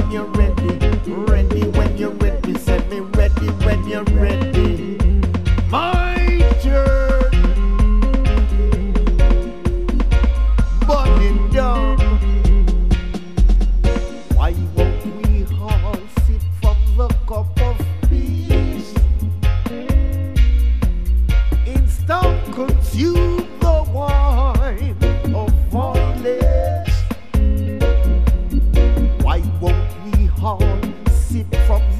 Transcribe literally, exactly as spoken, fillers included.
when you're ready. Ready when you're ready. Set me ready when you're ready. My turn. Burning down. Why won't we all sip from the cup of peace? Instead consume the wine of violence. Why won't we all sip from